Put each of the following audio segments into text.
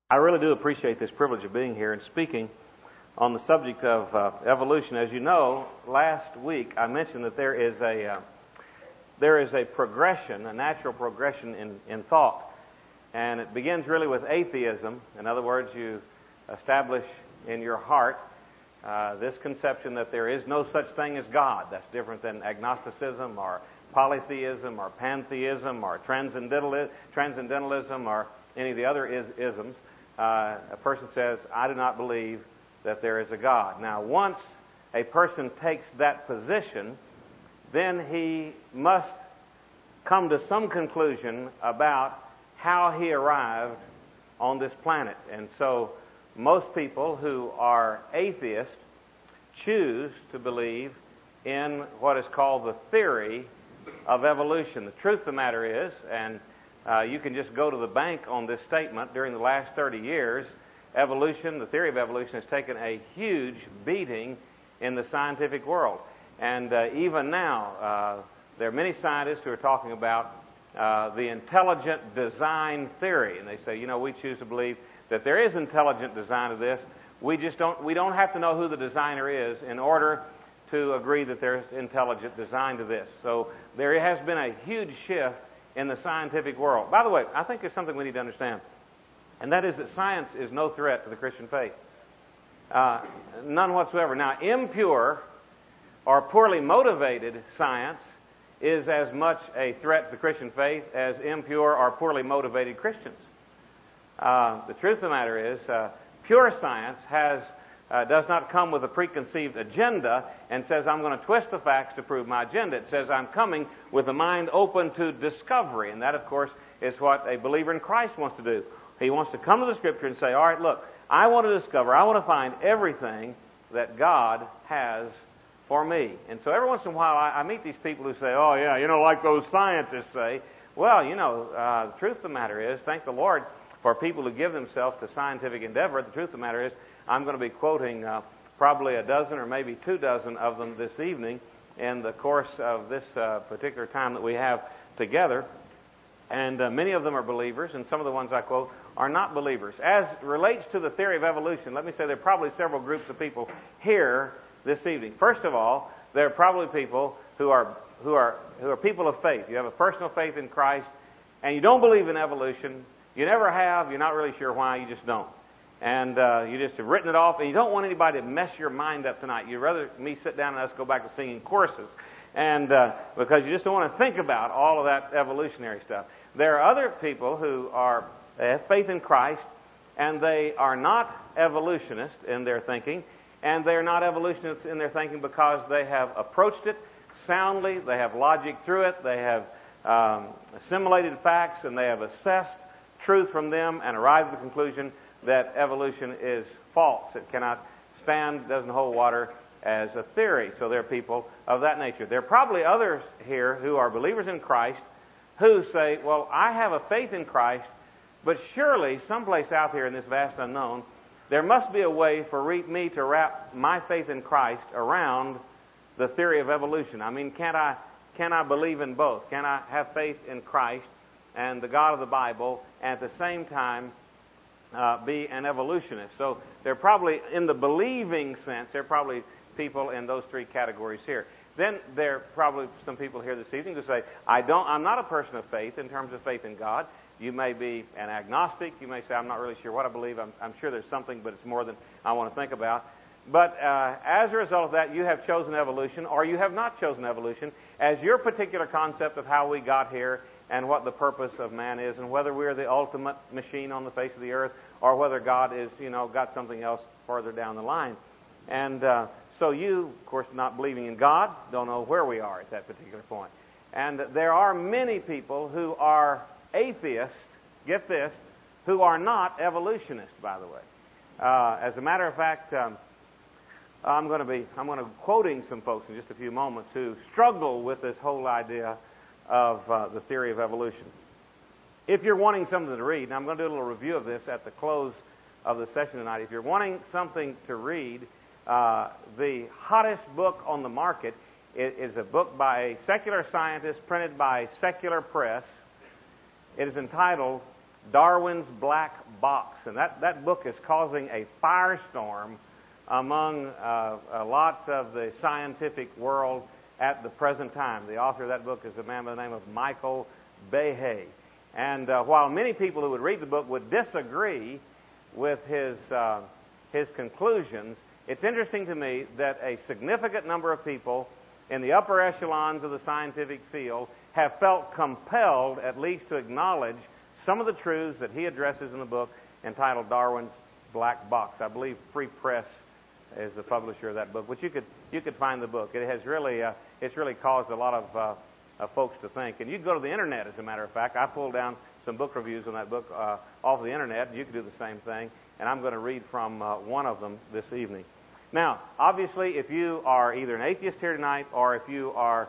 I really do appreciate this privilege of being here and speaking on the subject of evolution. As you know, last week I mentioned that there is a progression, a natural progression in thought, and it begins really with atheism. In other words, you establish in your heart this conception that there is no such thing as God. That's different than agnosticism or polytheism or pantheism or transcendentalism or any of the other isms. A person says, I do not believe that there is a God. Now, once a person takes that position, then he must come to some conclusion about how he arrived on this planet. And so most people who are atheists choose to believe in what is called the theory of evolution. The truth of the matter is, and you can just go to the bank on this statement, during the last 30 years, evolution, the theory of evolution, has taken a huge beating in the scientific world. And even now, there are many scientists who are talking about the intelligent design theory. And they say, we choose to believe that there is intelligent design to this. We don't have to know who the designer is in order to agree that there's intelligent design to this. So there has been a huge shift in the scientific world. By the way, I think there's something we need to understand, and that is that science is no threat to the Christian faith. None whatsoever. Now, impure or poorly motivated science is as much a threat to the Christian faith as impure or poorly motivated Christians. The truth of the matter is, pure science does not come with a preconceived agenda and says, I'm going to twist the facts to prove my agenda. It says, I'm coming with a mind open to discovery. And that, of course, is what a believer in Christ wants to do. He wants to come to the Scripture and say, all right, look, I want to discover, I want to find everything that God has for me. And so every once in a while I meet these people who say, oh, yeah, like those scientists say. Well, the truth of the matter is, thank the Lord for people who give themselves to scientific endeavor. The truth of the matter is, I'm going to be quoting probably a dozen or maybe 24 of them this evening in the course of this particular time that we have together. And many of them are believers, and some of the ones I quote are not believers. As relates to the theory of evolution, let me say there are probably several groups of people here this evening. First of all, there are probably people who are people of faith. You have a personal faith in Christ, and you don't believe in evolution. You never have. You're not really sure why. You just don't. And you just have written it off, and you don't want anybody to mess your mind up tonight. You'd rather me sit down and us go back to singing choruses, and because you just don't want to think about all of that evolutionary stuff. There are other people who have faith in Christ, and they are not evolutionists in their thinking, and they're not evolutionists in their thinking because they have approached it soundly, they have logic through it, they have assimilated facts, and they have assessed truth from them and arrived at the conclusion that evolution is false. It cannot stand, doesn't hold water as a theory. So there are people of that nature. There are probably others here who are believers in Christ who say, well, I have a faith in Christ, but surely someplace out here in this vast unknown, there must be a way for me to wrap my faith in Christ around the theory of evolution. I mean, can I believe in both? Can I have faith in Christ and the God of the Bible, and at the same time be an evolutionist? So they're probably, in the believing sense, there are probably people in those three categories here. Then there are probably some people here this evening who say, I'm not a person of faith in terms of faith in God. You may be an agnostic. You may say, I'm not really sure what I believe. I'm sure there's something, but it's more than I want to think about. But as a result of that, you have chosen evolution, or you have not chosen evolution as your particular concept of how we got here and what the purpose of man is, and whether we're the ultimate machine on the face of the earth, or whether God is, got something else further down the line. And so you, of course, not believing in God, don't know where we are at that particular point. And there are many people who are atheists, get this, who are not evolutionists, by the way. As a matter of fact, I'm going to be quoting some folks in just a few moments who struggle with this whole idea of the theory of evolution. If you're wanting something to read, and I'm going to do a little review of this at the close of the session tonight. If you're wanting something to read, the hottest book on the market is a book by a secular scientist printed by Secular Press. It is entitled Darwin's Black Box. And that book is causing a firestorm among a lot of the scientific world at the present time. The author of that book is a man by the name of Michael Behe. And while many people who would read the book would disagree with his conclusions, it's interesting to me that a significant number of people in the upper echelons of the scientific field have felt compelled at least to acknowledge some of the truths that he addresses in the book entitled Darwin's Black Box. I believe Free Press is the publisher of that book, but you could find the book. It has really it's really caused a lot of folks to think. And you can go to the internet, as a matter of fact. I pulled down some book reviews on that book off the internet. You can do the same thing, and I'm going to read from one of them this evening. Now, obviously, if you are either an atheist here tonight or if you are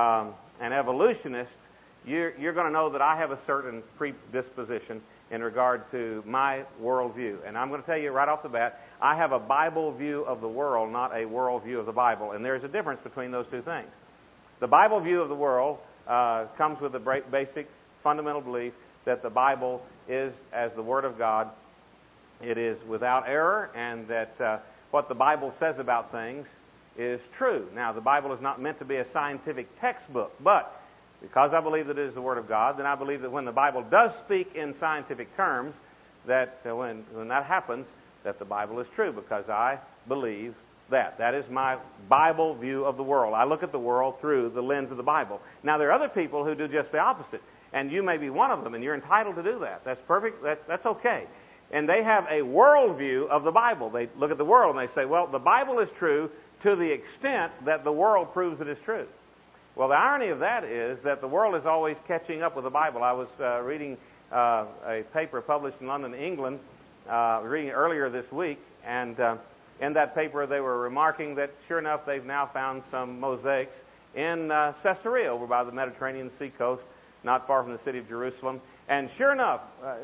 an evolutionist, you're going to know that I have a certain predisposition in regard to my worldview. And I'm going to tell you right off the bat, I have a Bible view of the world, not a world view of the Bible. And there's a difference between those two things. The Bible view of the world comes with the basic fundamental belief that the Bible is, as the Word of God, it is without error, and that what the Bible says about things is true. Now, the Bible is not meant to be a scientific textbook, but because I believe that it is the Word of God, then I believe that when the Bible does speak in scientific terms, that when that happens, that the Bible is true, because I believe that. That is my Bible view of the world. I look at the world through the lens of the Bible. Now, there are other people who do just the opposite, and you may be one of them, and you're entitled to do that. That's perfect. That's okay. And they have a worldview of the Bible. They look at the world and they say, well, the Bible is true to the extent that the world proves it is true. Well, the irony of that is that the world is always catching up with the Bible. I was reading a paper published in London, England, reading it earlier this week, and in that paper they were remarking that, sure enough, they've now found some mosaics in Caesarea, over by the Mediterranean Sea coast, not far from the city of Jerusalem. And sure enough,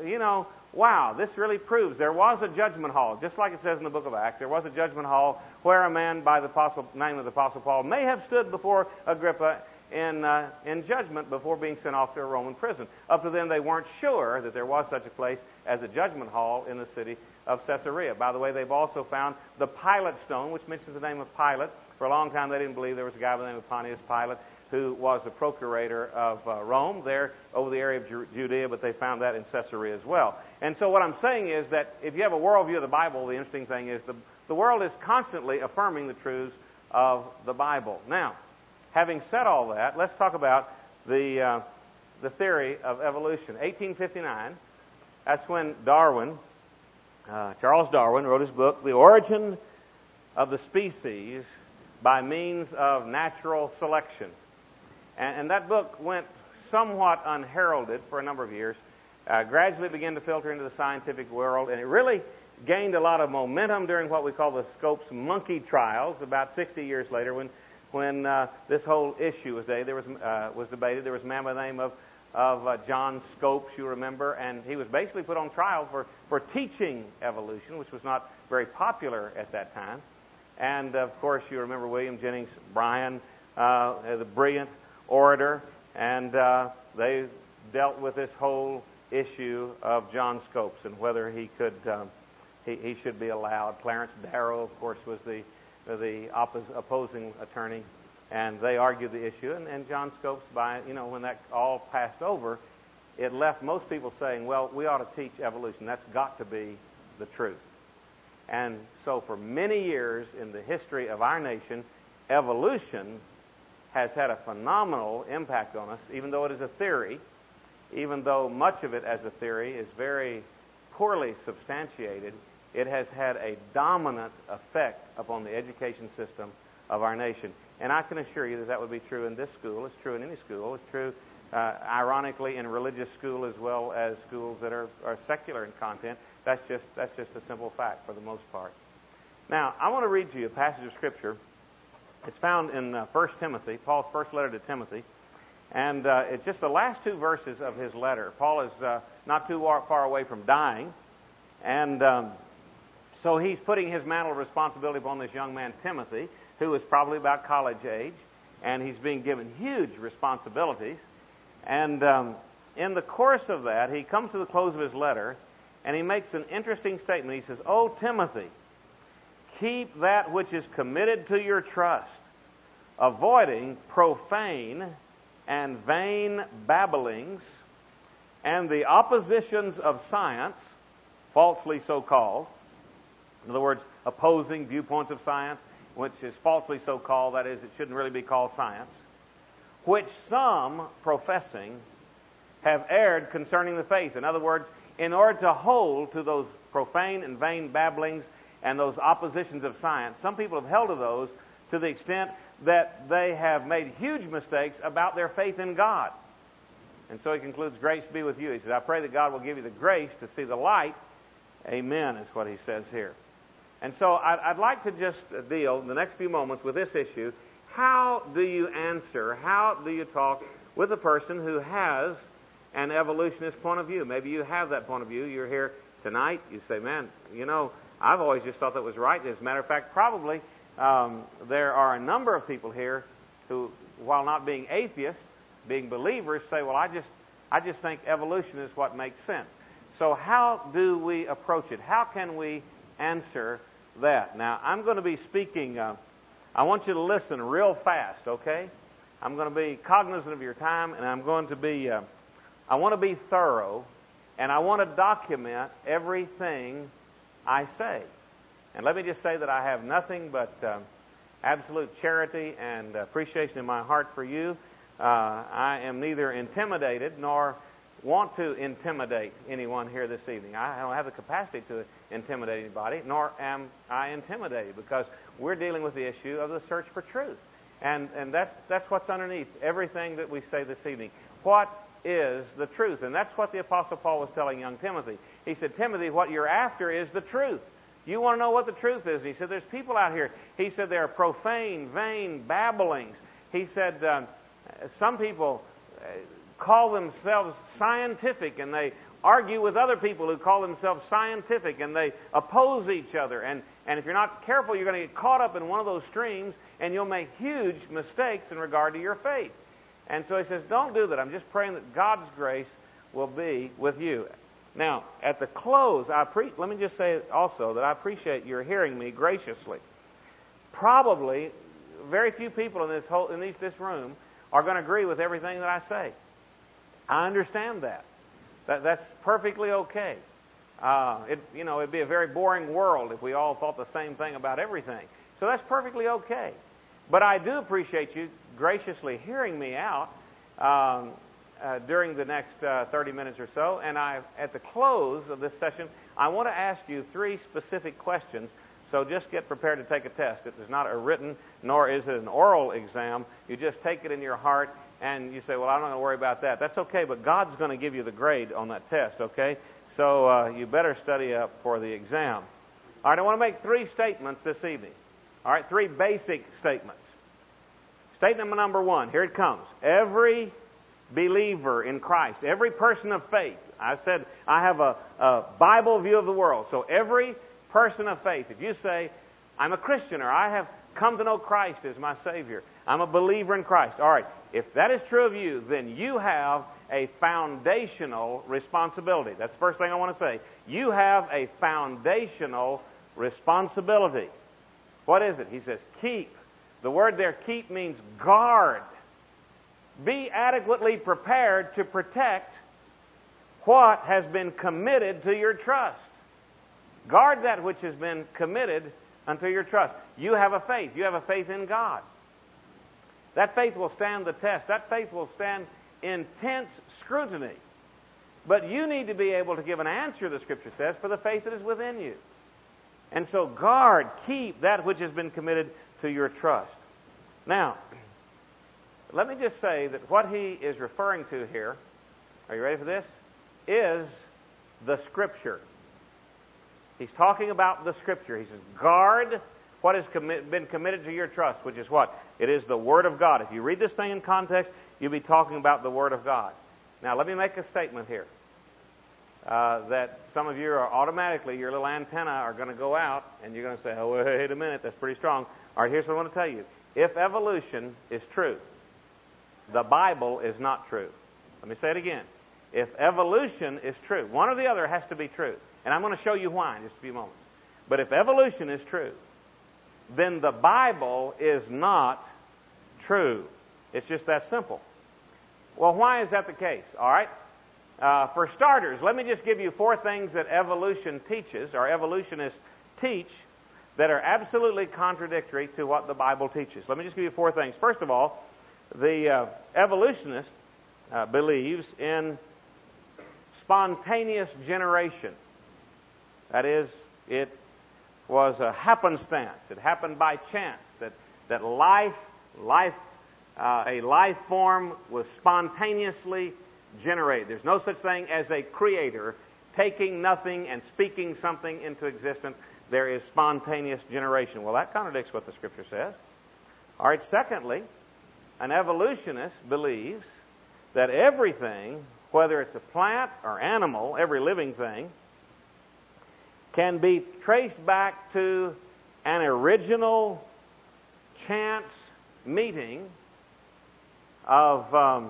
wow, this really proves there was a judgment hall, just like it says in the book of Acts. There was a judgment hall where a man by the name of the Apostle Paul may have stood before Agrippa in judgment before being sent off to a Roman prison. Up to then, they weren't sure that there was such a place as a judgment hall in the city of Caesarea. By the way, they've also found the Pilate stone, which mentions the name of Pilate. For a long time, they didn't believe there was a guy by the name of Pontius Pilate who was the procurator of Rome there over the area of Judea, but they found that in Caesarea as well. And so what I'm saying is that if you have a worldview of the Bible, the interesting thing is the world is constantly affirming the truths of the Bible. Now, having said all that, let's talk about the theory of evolution. 1859, that's when Charles Darwin wrote his book, The Origin of the Species by Means of Natural Selection. And that book went somewhat unheralded for a number of years, gradually began to filter into the scientific world, and it really gained a lot of momentum during what we call the Scopes monkey trials about 60 years later, when this whole issue was debated. There was a man by the name of John Scopes, you remember, and he was basically put on trial for teaching evolution, which was not very popular at that time. And, of course, you remember William Jennings Bryan, the brilliant orator, and they dealt with this whole issue of John Scopes and whether he could he should be allowed. Clarence Darrow, of course, was the opposing attorney, and they argued the issue. And John Scopes, when that all passed over, it left most people saying, well, we ought to teach evolution. That's got to be the truth. And so for many years in the history of our nation, evolution has had a phenomenal impact on us, even though it is a theory, even though much of it as a theory is very poorly substantiated. It has had a dominant effect upon the education system of our nation. And I can assure you that would be true in this school. It's true in any school. It's true, ironically, in religious school as well as schools that are secular in content. That's just a simple fact for the most part. Now, I want to read to you a passage of Scripture. It's found in 1 Timothy, Paul's first letter to Timothy. And it's just the last two verses of his letter. Paul is not too far away from dying. And so he's putting his mantle of responsibility upon this young man, Timothy, who is probably about college age. And he's being given huge responsibilities. And in the course of that, he comes to the close of his letter, and he makes an interesting statement. He says, "O Timothy, keep that which is committed to your trust, avoiding profane and vain babblings and the oppositions of science, falsely so called." In other words, opposing viewpoints of science, which is falsely so called, that is, it shouldn't really be called science, which some professing have erred concerning the faith. In other words, in order to hold to those profane and vain babblings and those oppositions of science, some people have held to those to the extent that they have made huge mistakes about their faith in God. And so he concludes, "Grace be with you." He says, "I pray that God will give you the grace to see the light." Amen is what he says here. And so I'd like to just deal in the next few moments with this issue. How do you answer, how do you talk with a person who has an evolutionist point of view? Maybe you have that point of view. You're here tonight. You say, "Man, I've always just thought that was right." As a matter of fact, probably there are a number of people here who, while not being atheists, being believers, say, "Well, I just think evolution is what makes sense." So how do we approach it? How can we answer that? Now, I'm going to be speaking. I want you to listen real fast, okay? I'm going to be cognizant of your time, and I'm going to be. I want to be thorough, and I want to document everything I say. And let me just say that I have nothing but absolute charity and appreciation in my heart for you. I am neither intimidated nor want to intimidate anyone here this evening. I don't have the capacity to intimidate anybody, nor am I intimidated, because we're dealing with the issue of the search for truth. And that's what's underneath everything that we say this evening. What is the truth? And that's what the Apostle Paul was telling young Timothy. He said, "Timothy, what you're after is the truth. You want to know what the truth is." He said, "There's people out here." He said, "There are profane, vain babblings." He said, some people call themselves scientific, and they argue with other people who call themselves scientific, and they oppose each other. And if you're not careful, you're going to get caught up in one of those streams, and you'll make huge mistakes in regard to your faith. And so he says, don't do that. I'm just praying that God's grace will be with you. Now, at the close, let me just say also that I appreciate your hearing me graciously. Probably, very few people in this room are going to agree with everything that I say. I understand that. That's perfectly okay. It'd be a very boring world if we all thought the same thing about everything. So that's perfectly okay. But I do appreciate you graciously hearing me out during the next 30 minutes or so. And at the close of this session, I want to ask you 3 specific questions. So just get prepared to take a test. It is not a written, nor is it an oral exam. You just take it in your heart, and you say, "Well, I'm not going to worry about that." That's okay, but God's going to give you the grade on that test, okay? So you better study up for the exam. All right, I want to make 3 statements this evening. All right, 3 basic statements. Statement number 1, here it comes. Every believer in Christ, every person of faith, I said I have a Bible view of the world, so every person of faith, if you say, "I'm a Christian," or "I have come to know Christ as my Savior, I'm a believer in Christ," all right, if that is true of you, then you have a foundational responsibility. That's the first thing I want to say. You have a foundational responsibility. What is it? He says, keep. The word there, keep, means guard. Be adequately prepared to protect what has been committed to your trust. Guard that which has been committed unto your trust. You have a faith. You have a faith in God. That faith will stand the test. That faith will stand intense scrutiny. But you need to be able to give an answer, the Scripture says, for the faith that is within you. And so guard, keep that which has been committed to your trust. Now, let me just say that what he is referring to here, are you ready for this? Is the Scripture. He's talking about the Scripture. He says, guard what has been committed to your trust, which is what? It is the Word of God. If you read this thing in context, you'll be talking about the Word of God. Now, let me make a statement here. That some of you are automatically, your little antenna are going to go out, and you're going to say, "Oh, wait a minute, that's pretty strong." All right, here's what I want to tell you. If evolution is true, the Bible is not true. Let me say it again. if evolution is true, one or the other has to be true. And I'm going to show you why in just a few moments. But if evolution is true, then the Bible is not true. It's just that simple. Well, why is that the case? All right. For starters, let me just give you 4 things that evolution teaches, or evolutionists teach, that are absolutely contradictory to what the Bible teaches. Let me just give you 4 things. First of all, the evolutionist believes in spontaneous generation. That is, it was a happenstance. It happened by chance that a life form was spontaneously generated. There's no such thing as a creator taking nothing and speaking something into existence. There is spontaneous generation. Well, that contradicts what the Scripture says. All right, secondly, an evolutionist believes that everything, whether it's a plant or animal, every living thing, can be traced back to an original chance meeting of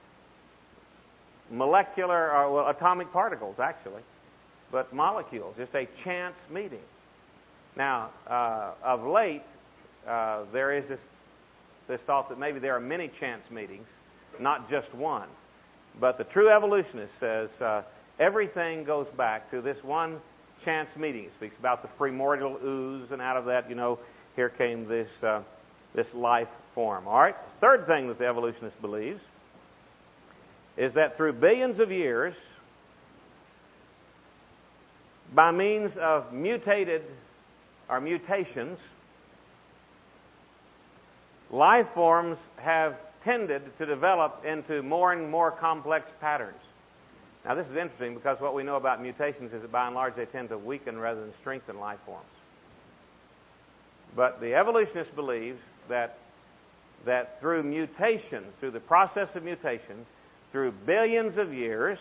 molecular, or atomic particles, actually, but molecules, just a chance meeting. Now, of late, there is this thought that maybe there are many chance meetings, not just one. But the true evolutionist says everything goes back to this one chance meeting. It speaks about the primordial ooze, and out of that, here came this life form. All right? The third thing that the evolutionist believes is that through billions of years, by means of mutations, life forms have tended to develop into more and more complex patterns. Now, this is interesting because what we know about mutations is that by and large they tend to weaken rather than strengthen life forms. But the evolutionist believes that through mutations, through the process of mutation, through billions of years,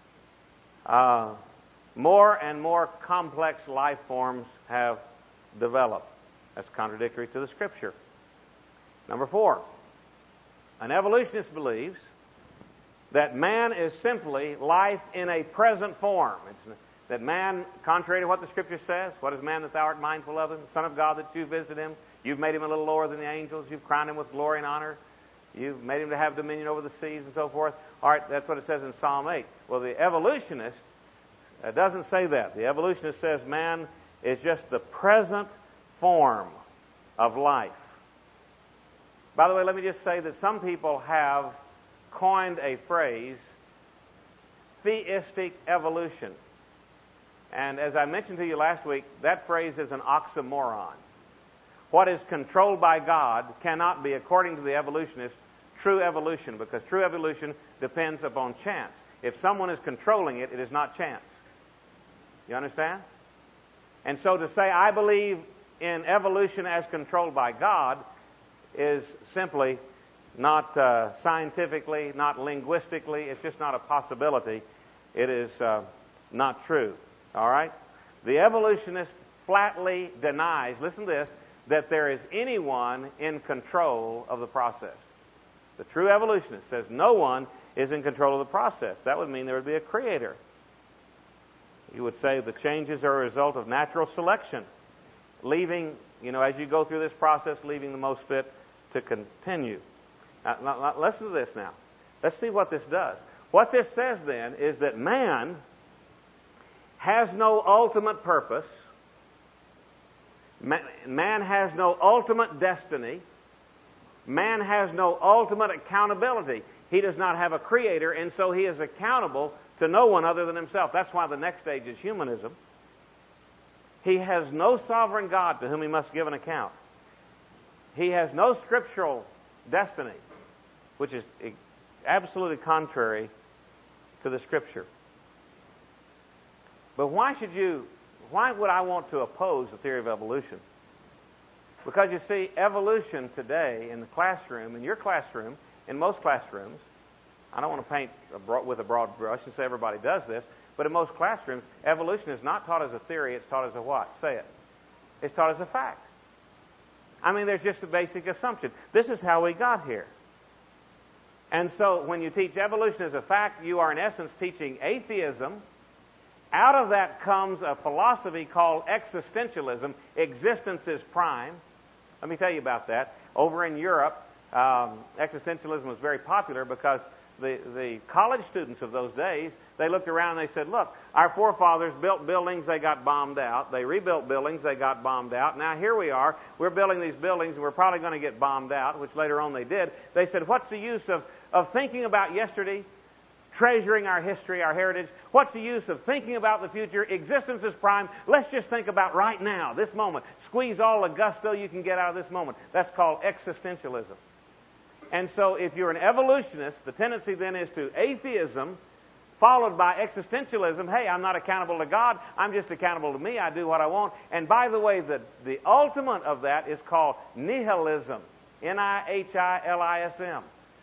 more and more complex life forms have developed. That's contradictory to the Scripture. Number 4, an evolutionist believes that man is simply life in a present form. That man, contrary to what the Scripture says, what is man that thou art mindful of him? The Son of God that you visited him. You've made him a little lower than the angels. You've crowned him with glory and honor. You've made him to have dominion over the seas and so forth. All right, that's what it says in Psalm 8. Well, the evolutionist doesn't say that. The evolutionist says man is just the present form of life. By the way, let me just say that some people have coined a phrase, theistic evolution. And as I mentioned to you last week, that phrase is an oxymoron. What is controlled by God cannot be, according to the evolutionist, true evolution, because true evolution depends upon chance. If someone is controlling it, it is not chance. You understand? And so to say, I believe in evolution as controlled by God is simply not scientifically, not linguistically, it's just not a possibility. It is not true. All right? The evolutionist flatly denies, listen to this, that there is anyone in control of the process. The true evolutionist says no one is in control of the process. That would mean there would be a creator. You would say the changes are a result of natural selection, leaving, as you go through this process, leaving the most fit to continue. Now, listen to this now. Let's see what this does. What this says then is that man has no ultimate purpose. Man has no ultimate destiny. Man has no ultimate accountability. He does not have a creator, and so he is accountable to no one other than himself. That's why the next stage is humanism. He has no sovereign God to whom he must give an account. He has no scriptural destiny, which is absolutely contrary to the Scripture. But why would I want to oppose the theory of evolution? Because you see, evolution today in the classroom, in your classroom, in most classrooms, I don't want to paint with a broad brush and say everybody does this, but in most classrooms, evolution is not taught as a theory, it's taught as a what? Say it. It's taught as a fact. I mean, there's just a basic assumption. This is how we got here. And so when you teach evolution as a fact, you are in essence teaching atheism. Out of that comes a philosophy called existentialism. Existence is prime. Let me tell you about that. Over in Europe, existentialism was very popular because the college students of those days, they looked around and they said, look, our forefathers built buildings, they got bombed out. They rebuilt buildings, they got bombed out. Now here we are, we're building these buildings and we're probably going to get bombed out, which later on they did. They said, what's the use of thinking about yesterday, treasuring our history, our heritage? What's the use of thinking about the future? Existence is prime. Let's just think about right now, this moment. Squeeze all the gusto you can get out of this moment. That's called existentialism. And so if you're an evolutionist, the tendency then is to atheism, followed by existentialism. Hey, I'm not accountable to God. I'm just accountable to me. I do what I want. And by the way, the ultimate of that is called nihilism. Nihilism.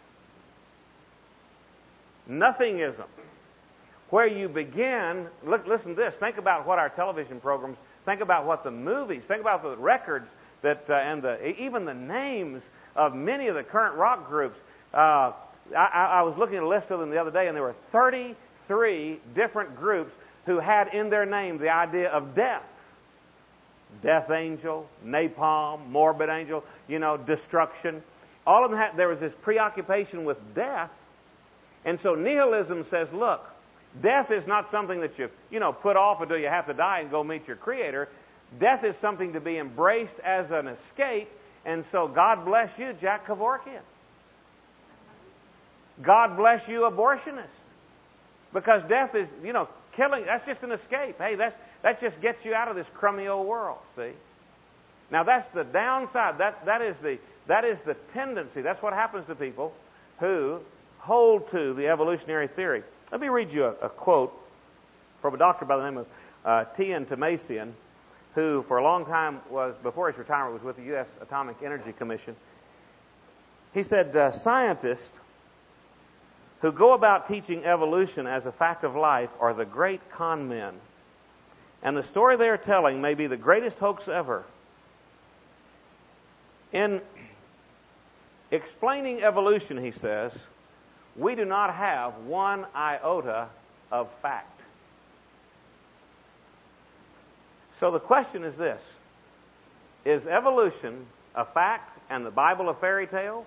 Nothingism. Where you begin, listen to this, think about what our television programs, think about what the movies, think about the records that, and even the names of many of the current rock groups. I was looking at a list of them the other day, and there were 33 different groups who had in their name the idea of death. Death Angel, Napalm, Morbid Angel, destruction. All of them there was this preoccupation with death. And so nihilism says, look, death is not something that you put off until you have to die and go meet your Creator. Death is something to be embraced as an escape. And so God bless you, Jack Kevorkian. God bless you, abortionist. Because death is, killing, that's just an escape. Hey, that just gets you out of this crummy old world, see? Now that's the downside. That is the tendency. That's what happens to people who hold to the evolutionary theory. Let me read you a quote from a doctor by the name of T.N. Tamasian, who for a long time before his retirement, was with the U.S. Atomic Energy Commission. He said, scientists who go about teaching evolution as a fact of life are the great con men. And the story they are telling may be the greatest hoax ever. In explaining evolution, he says, we do not have one iota of fact. So the question is this: is evolution a fact and the Bible a fairy tale?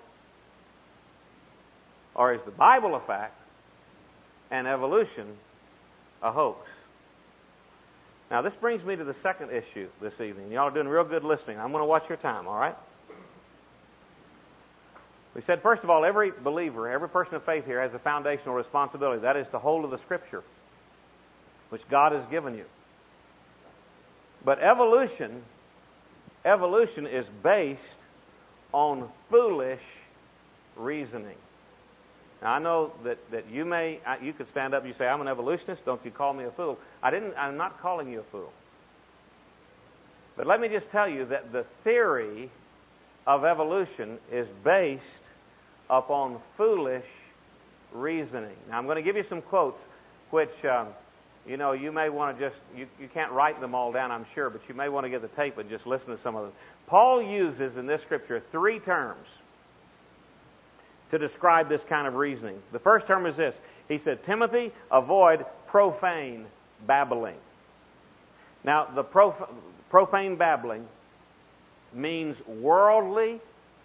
Or is the Bible a fact and evolution a hoax? Now this brings me to the second issue this evening. Y'all are doing real good listening. I'm going to watch your time, all right? We said, first of all, every believer, every person of faith here has a foundational responsibility. That is to hold to the Scripture, which God has given you. But evolution is based on foolish reasoning. Now, I know that you could stand up and you say, I'm an evolutionist, don't you call me a fool. I'm not calling you a fool. But let me just tell you that the theory of evolution is based upon foolish reasoning. Now, I'm going to give you some quotes which, you may want to just, you can't write them all down, I'm sure, but you may want to get the tape and just listen to some of them. Paul uses in this scripture 3 terms to describe this kind of reasoning. The first term is this. He said, Timothy, avoid profane babbling. Now, the profane babbling means worldly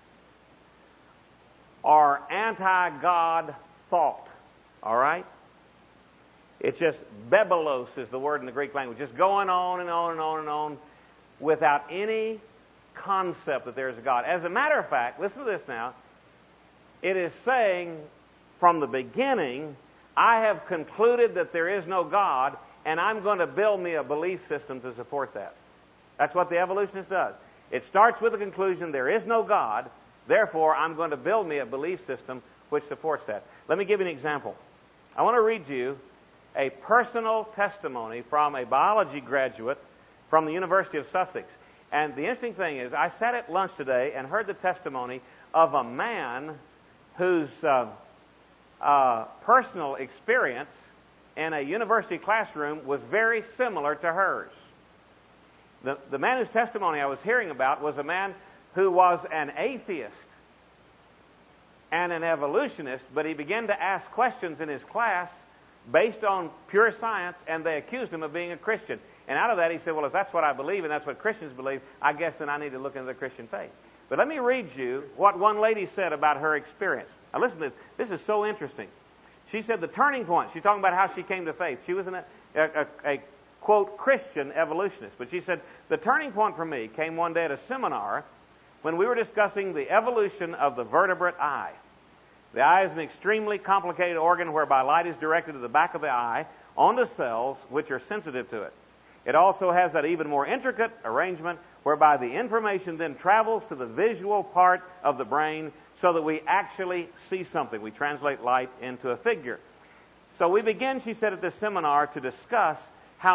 or anti-God thought. All right? It's just bebelos is the word in the Greek language. Just going on and on and on and on without any concept that there is a God. As a matter of fact, listen to this now. It is saying from the beginning, I have concluded that there is no God, and I'm going to build me a belief system to support that. That's what the evolutionist does. It starts with the conclusion there is no God, therefore I'm going to build me a belief system which supports that. Let me give you an example. I want to read you a personal testimony from a biology graduate from the University of Sussex. And the interesting thing is, I sat at lunch today and heard the testimony of a man whose personal experience in a university classroom was very similar to hers. The man whose testimony I was hearing about was a man who was an atheist. and an evolutionist, but he began to ask questions in his class based on pure science, and they accused him of being a Christian. And out of that, he said, well, if that's what I believe and that's what Christians believe, I guess then I need to look into the Christian faith. But let me read you what one lady said about her experience. Now listen to this. This is so interesting. She said the turning point, she's talking about how she came to faith. She was a quote, Christian evolutionist. But she said, the turning point for me came one day at a seminar when we were discussing the evolution of the vertebrate eye. The eye is an extremely complicated organ whereby light is directed to the back of the eye onto cells which are sensitive to it. It also has that even more intricate arrangement whereby the information then travels to the visual part of the brain so that we actually see something. We translate light into a figure. So we begin, she said at this seminar, to discuss how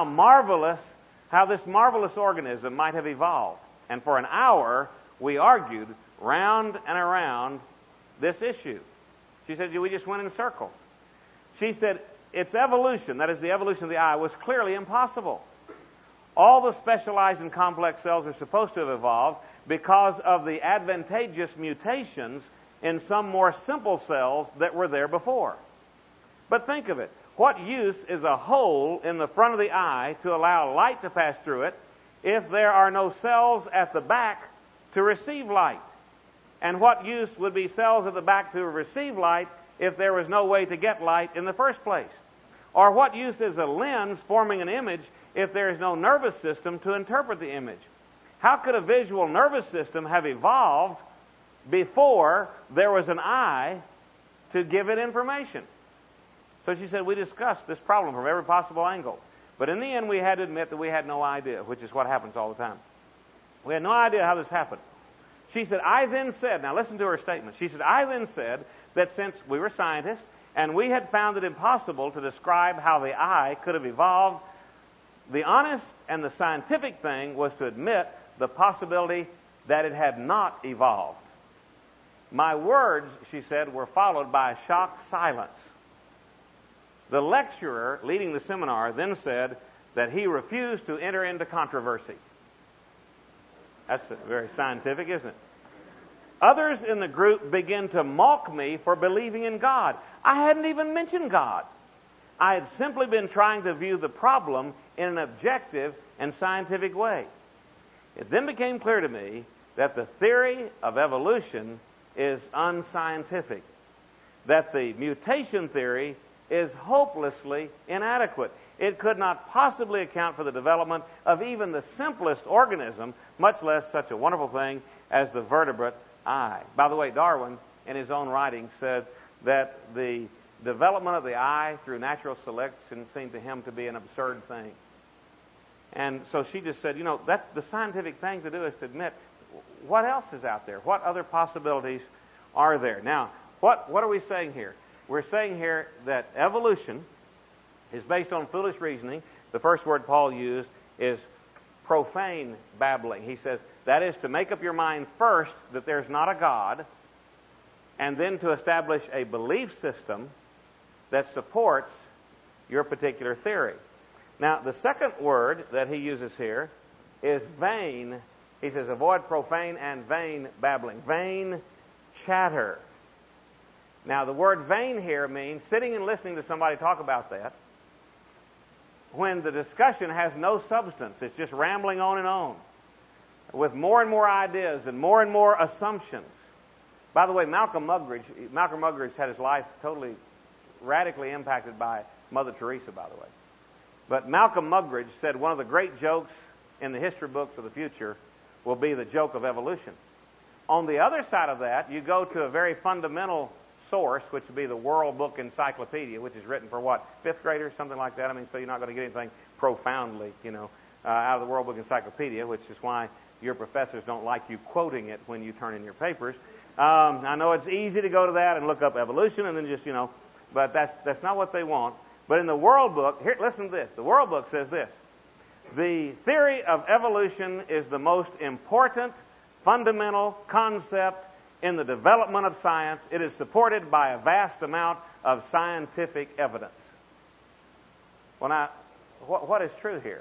this marvelous organism might have evolved. And for an hour, we argued round and around this issue. She said, we just went in circles. She said, its evolution, that is the evolution of the eye, was clearly impossible. All the specialized and complex cells are supposed to have evolved because of the advantageous mutations in some more simple cells that were there before. But think of it. What use is a hole in the front of the eye to allow light to pass through it if there are no cells at the back to receive light? And what use would be cells at the back to receive light if there was no way to get light in the first place? Or what use is a lens forming an image if there is no nervous system to interpret the image? How could a visual nervous system have evolved before there was an eye to give it information? So she said, we discussed this problem from every possible angle. But in the end, we had to admit that we had no idea, which is what happens all the time. We had no idea how this happened. She said, I then said, now listen to her statement. She said, I then said that since we were scientists and we had found it impossible to describe how the eye could have evolved, the honest and the scientific thing was to admit the possibility that it had not evolved. My words, she said, were followed by a shocked silence. The lecturer leading the seminar then said that he refused to enter into controversy. That's very scientific, isn't it? Others in the group began to mock me for believing in God. I hadn't even mentioned God. I had simply been trying to view the problem in an objective and scientific way. It then became clear to me that the theory of evolution is unscientific, that the mutation theory is hopelessly inadequate. It could not possibly account for the development of even the simplest organism, much less such a wonderful thing as the vertebrate eye. By the way, Darwin, in his own writing, said that the development of the eye through natural selection seemed to him to be an absurd thing. And so she just said, that's the scientific thing to do, is to admit what else is out there? What other possibilities are there? Now, what are we saying here? We're saying here that evolution is based on foolish reasoning. The first word Paul used is profane babbling. He says that is to make up your mind first that there's not a God, and then to establish a belief system that supports your particular theory. Now, the second word that he uses here is vain. He says avoid profane and vain babbling. Vain chatter. Now, the word vain here means sitting and listening to somebody talk about that when the discussion has no substance. It's just rambling on and on with more and more ideas and more assumptions. By the way, Malcolm Muggeridge had his life totally, radically impacted by Mother Teresa, by the way. But Malcolm Muggeridge said one of the great jokes in the history books of the future will be the joke of evolution. On the other side of that, you go to a very fundamental source, which would be the World Book Encyclopedia, which is written for what, 5th graders, something like that. I mean, so you're not going to get anything profoundly, out of the World Book Encyclopedia, which is why your professors don't like you quoting it when you turn in your papers. I know it's easy to go to that and look up evolution and then just, but that's not what they want. But in the World Book, here, listen to this. The World Book says this: the theory of evolution is the most important fundamental concept in the development of science. It is supported by a vast amount of scientific evidence. Well, now, what is true here?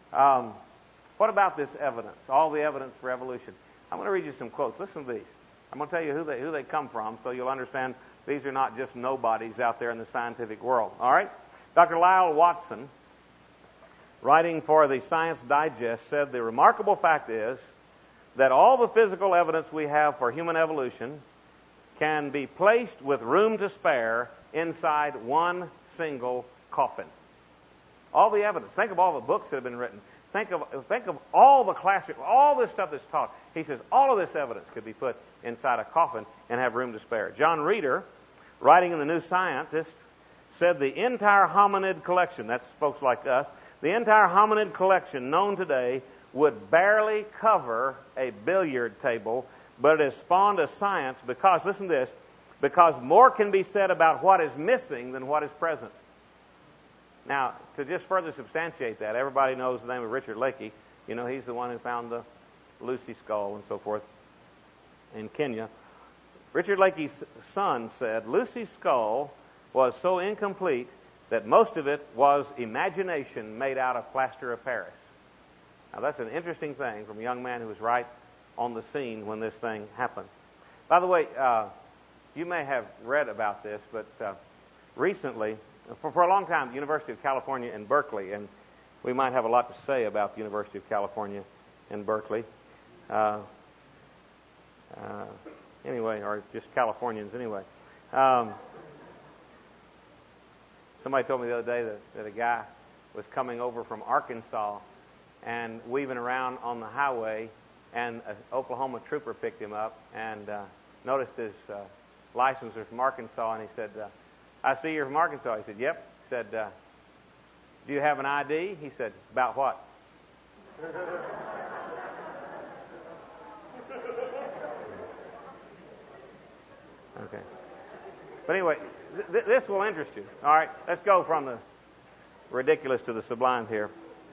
What about this evidence? All the evidence for evolution. I'm going to read you some quotes. Listen to these. I'm going to tell you who they come from, so you'll understand these are not just nobodies out there in the scientific world. All right? Dr. Lyle Watson, writing for the Science Digest, said the remarkable fact is that all the physical evidence we have for human evolution can be placed with room to spare inside one single coffin. All the evidence. Think of all the books that have been written. Think of all the classic, all this stuff that's taught. He says all of this evidence could be put inside a coffin and have room to spare. John Reeder, writing in the New Scientist, said the entire hominid collection, that's folks like us, the entire hominid collection known today would barely cover a billiard table, but it has spawned a science because, listen to this, because more can be said about what is missing than what is present. Now, to just further substantiate that, everybody knows the name of Richard Leakey. You know, he's the one who found the Lucy skull and so forth in Kenya. Richard Leakey's son said Lucy's skull was so incomplete that most of it was imagination made out of plaster of Paris. Now, that's an interesting thing from a young man who was right on the scene when this thing happened. By the way, you may have read about this, but recently, for a long time, the University of California in Berkeley, and we might have a lot to say about the University of California in Berkeley, anyway, or just Californians anyway. Somebody told me the other day that a guy was coming over from Arkansas and weaving around on the highway, and an Oklahoma trooper picked him up and noticed his license was from Arkansas, and he said, I see you're from Arkansas. He said, yep. He said, do you have an ID? He said, about what? Okay. But anyway, this will interest you. All right, let's go from the ridiculous to the sublime here.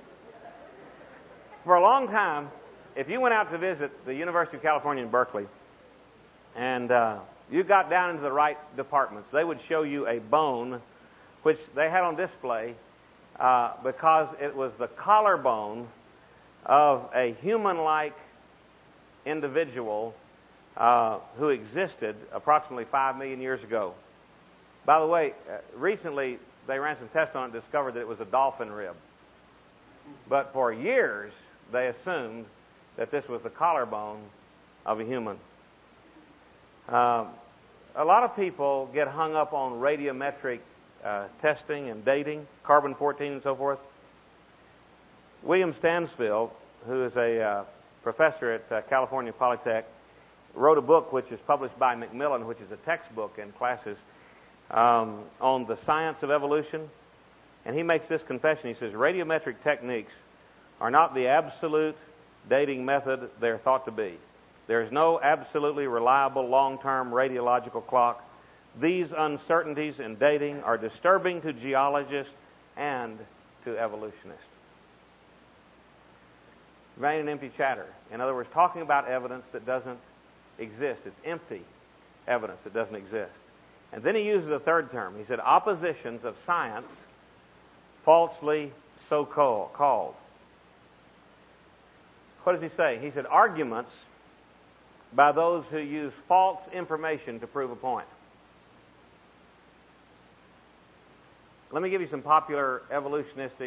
For a long time, if you went out to visit the University of California in Berkeley, and you got down into the right departments, they would show you a bone which they had on display because it was the collarbone of a human-like individual who existed approximately 5 million years ago. By the way, recently they ran some tests on it and discovered that it was a dolphin rib. But for years, they assumed that this was the collarbone of a human. A lot of people get hung up on radiometric testing and dating, carbon-14 and so forth. William Stansfield, who is a professor at California Polytech, wrote a book which is published by Macmillan, which is a textbook in classes on the science of evolution. And he makes this confession. He says, radiometric techniques are not the absolute dating method they're thought to be. There is no absolutely reliable long-term radiological clock. These uncertainties in dating are disturbing to geologists and to evolutionists. Vain and empty chatter. In other words, talking about evidence that doesn't exist. It's empty evidence that doesn't exist. And then he uses a third term. He said, oppositions of science falsely so called. What does he say? He said, arguments by those who use false information to prove a point. Let me give you some popular evolutionistic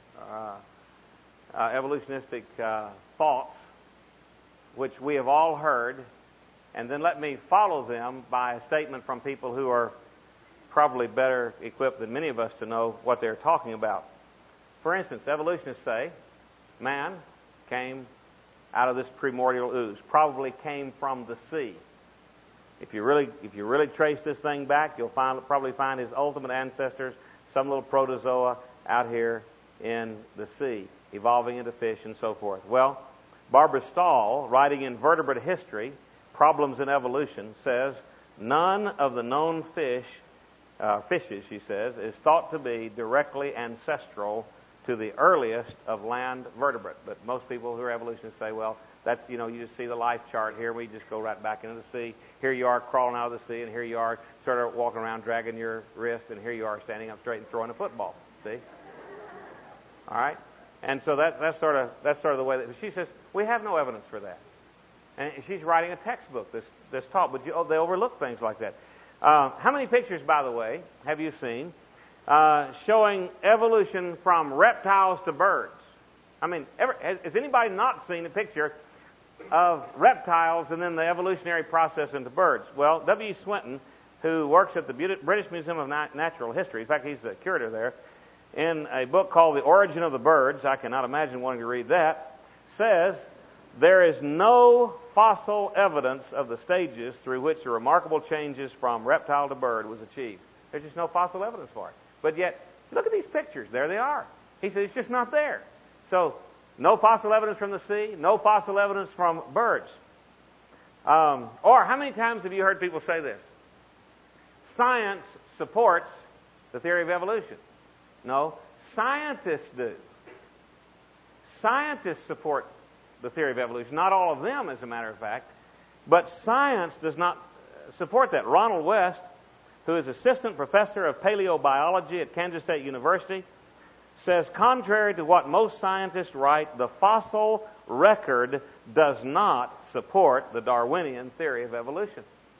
thoughts, which we have all heard, and then let me follow them by a statement from people who are probably better equipped than many of us to know what they're talking about. For instance, evolutionists say man came out of this primordial ooze, probably came from the sea. If you really trace this thing back, you'll probably find his ultimate ancestors, some little protozoa out here in the sea, evolving into fish and so forth. Well, Barbara Stahl, writing in Vertebrate History, Problems in Evolution, says none of the known fishes, she says, is thought to be directly ancestral to the earliest of land vertebrate. But most people who are evolutionists say, well, that's, you just see the life chart here. We just go right back into the sea. Here you are crawling out of the sea, and here you are sort of walking around dragging your wrist, and here you are standing up straight and throwing a football. See? All right? And so that's sort of the way that she says, we have no evidence for that. And she's writing a textbook, this talk, but they overlook things like that. How many pictures, by the way, have you seen showing evolution from reptiles to birds? I mean, has anybody not seen a picture of reptiles and then the evolutionary process into birds? Well, W. Swinton, who works at the British Museum of Natural History, in fact, he's the curator there, in a book called The Origin of the Birds, I cannot imagine wanting to read that, says there is no fossil evidence of the stages through which the remarkable changes from reptile to bird was achieved. There's just no fossil evidence for it. But yet, look at these pictures. There they are. He says it's just not there. So, no fossil evidence from the sea, no fossil evidence from birds. Or how many times have you heard people say this? Science supports the theory of evolution. No, scientists do. Scientists support the theory of evolution. Not all of them, as a matter of fact. But science does not support that. Ronald West, who is assistant professor of paleobiology at Kansas State University, says, contrary to what most scientists write, the fossil record does not support the Darwinian theory of evolution.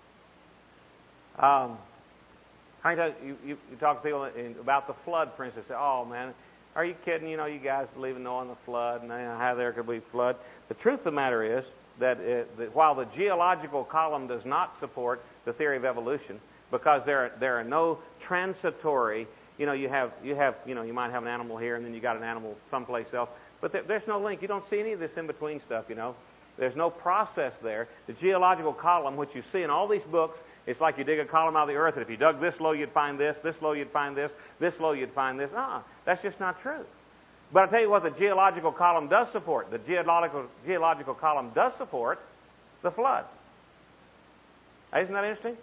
You talk to people about the flood, for instance. Say, oh, man, are you kidding? You know, you guys believe in Noah and the flood, and how there could be flood. The truth of the matter is that while the geological column does not support the theory of evolution, because there are no transitory, you might have an animal here and then you got an animal someplace else, but there's no link. You don't see any of this in-between stuff, There's no process there. The geological column, which you see in all these books, it's like you dig a column out of the earth, and if you dug this low, you'd find this low, you'd find this low, you'd find this. That's just not true. But I'll tell you what the geological column does support. The geological column does support the flood. Isn't that interesting?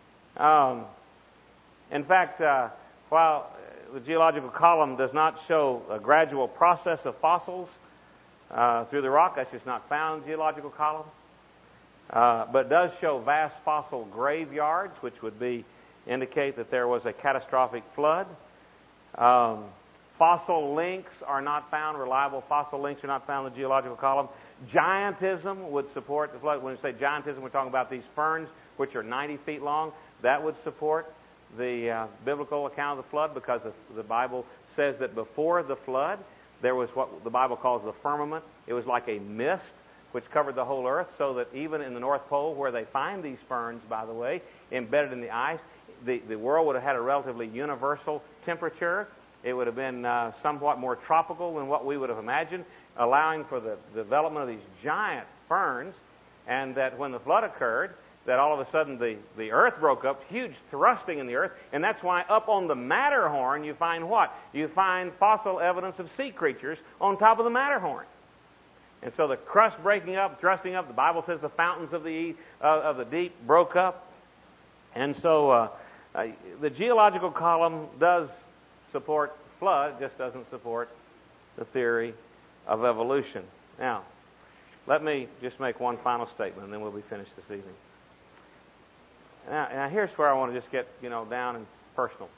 In fact, while the geological column does not show a gradual process of fossils through the rock, that's just not found in the geological column, but does show vast fossil graveyards, which would indicate that there was a catastrophic flood. Fossil links are not found. Reliable fossil links are not found in the geological column. Giantism would support the flood. When we say giantism, we're talking about these ferns, which are 90 feet long. That would support the biblical account of the flood, because the Bible says that before the flood, there was what the Bible calls the firmament. It was like a mist which covered the whole earth, so that even in the North Pole, where they find these ferns, by the way, embedded in the ice, the world would have had a relatively universal temperature. It would have been somewhat more tropical than what we would have imagined, allowing for the development of these giant ferns, and that when the flood occurred, that all of a sudden the earth broke up, huge thrusting in the earth, and that's why up on the Matterhorn you find what? You find fossil evidence of sea creatures on top of the Matterhorn. And so the crust breaking up, thrusting up, the Bible says the fountains of the deep broke up. And so the geological column does support flood, just doesn't support the theory of evolution. Now, let me just make one final statement, and then we'll be finished this evening. Now here's where I want to just get, down and personal.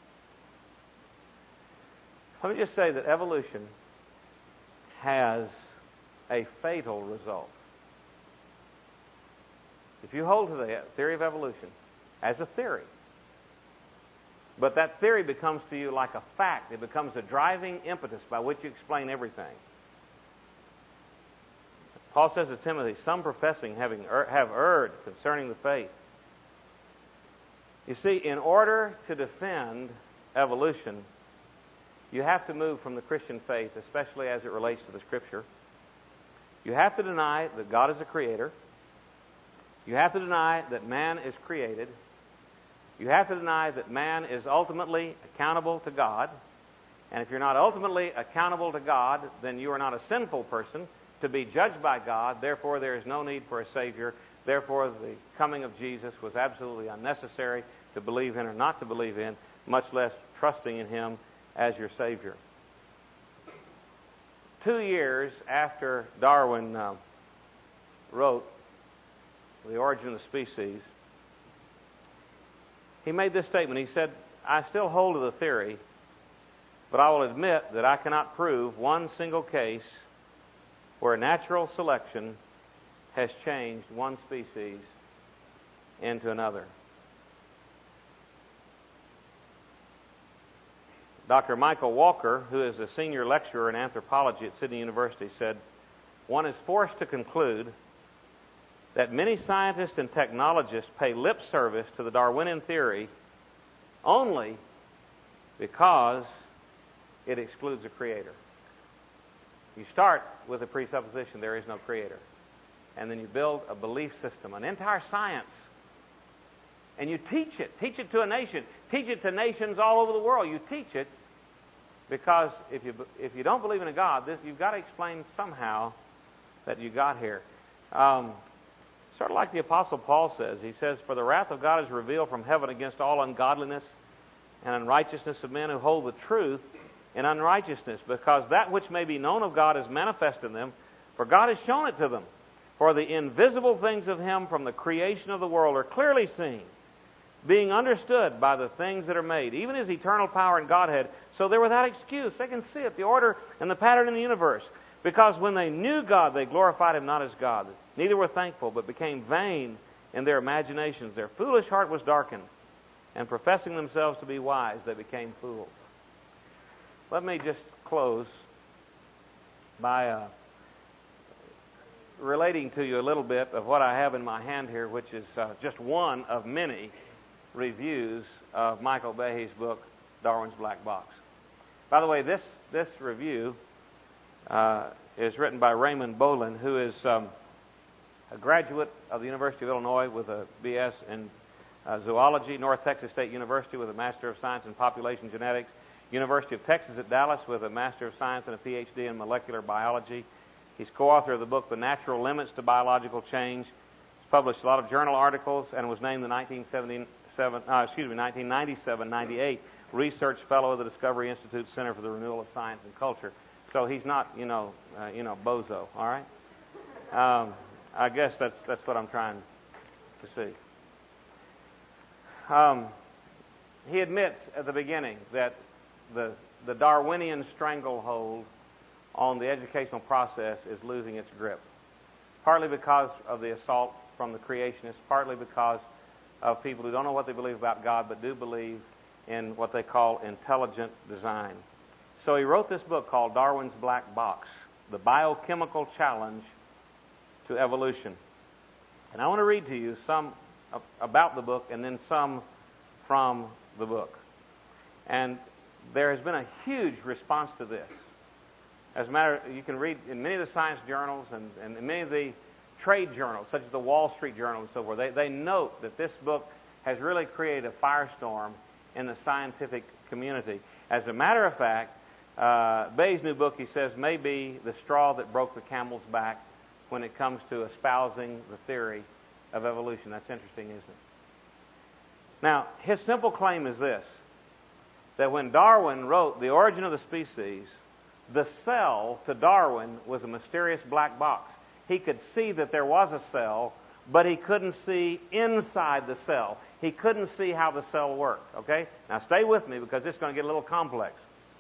Let me just say that evolution has a fatal result. If you hold to the theory of evolution as a theory, but that theory becomes to you like a fact, it becomes a driving impetus by which you explain everything. Paul says to Timothy, some professing have erred concerning the faith. You see, in order to defend evolution, you have to move from the Christian faith, especially as it relates to the Scripture. You have to deny that God is a creator. You have to deny that man is created. You have to deny that man is ultimately accountable to God. And if you're not ultimately accountable to God, then you are not a sinful person to be judged by God. Therefore, there is no need for a Savior. Therefore, the coming of Jesus was absolutely unnecessary to believe in or not to believe in, much less trusting in Him as your Savior. 2 years after Darwin wrote The Origin of the Species, he made this statement. He said, I still hold to the theory, but I will admit that I cannot prove one single case where natural selection has changed one species into another. Dr. Michael Walker, who is a senior lecturer in anthropology at Sydney University, said, "One is forced to conclude that many scientists and technologists pay lip service to the Darwinian theory only because it excludes a creator." You start with a presupposition there is no creator. And then you build a belief system, an entire science. And you teach it. Teach it to a nation. Teach it to nations all over the world. You teach it because if you don't believe in a God, you've got to explain somehow that you got here. Sort of like the Apostle Paul says. He says, "For the wrath of God is revealed from heaven against all ungodliness and unrighteousness of men who hold the truth in unrighteousness, because that which may be known of God is manifest in them, for God has shown it to them. For the invisible things of Him from the creation of the world are clearly seen, being understood by the things that are made, even His eternal power and Godhead. So they're without excuse." They can see it, the order and the pattern in the universe. "Because when they knew God, they glorified Him not as God. Neither were thankful, but became vain in their imaginations. Their foolish heart was darkened, and professing themselves to be wise, they became fools." Let me just close by relating to you a little bit of what I have in my hand here, which is just one of many reviews of Michael Behe's book, Darwin's Black Box. By the way, this review is written by Raymond Bolin, who is a graduate of the University of Illinois with a B.S. in zoology, North Texas State University with a Master of Science in Population Genetics, University of Texas at Dallas with a Master of Science and a Ph.D. in Molecular Biology. He's co-author of the book, The Natural Limits to Biological Change. He's published a lot of journal articles and was named the 1997-98 Research Fellow of the Discovery Institute Center for the Renewal of Science and Culture. So he's not, bozo, all right? I guess that's what I'm trying to see. He admits at the beginning that the Darwinian stranglehold on the educational process is losing its grip, partly because of the assault from the creationists, partly because of people who don't know what they believe about God but do believe in what they call intelligent design. So he wrote this book called Darwin's Black Box, The Biochemical Challenge to Evolution. And I want to read to you some about the book and then some from the book. And there has been a huge response to this. As a matter, you can read in many of the science journals and in many of the trade journals, such as the Wall Street Journal and so forth, they note that this book has really created a firestorm in the scientific community. As a matter of fact, Behe's new book, he says, may be the straw that broke the camel's back when it comes to espousing the theory of evolution. That's interesting, isn't it? Now, his simple claim is this, that when Darwin wrote The Origin of the Species, the cell to Darwin was a mysterious black box. He could see that there was a cell, but he couldn't see inside the cell. He couldn't see how the cell worked, okay? Now stay with me because it's going to get a little complex.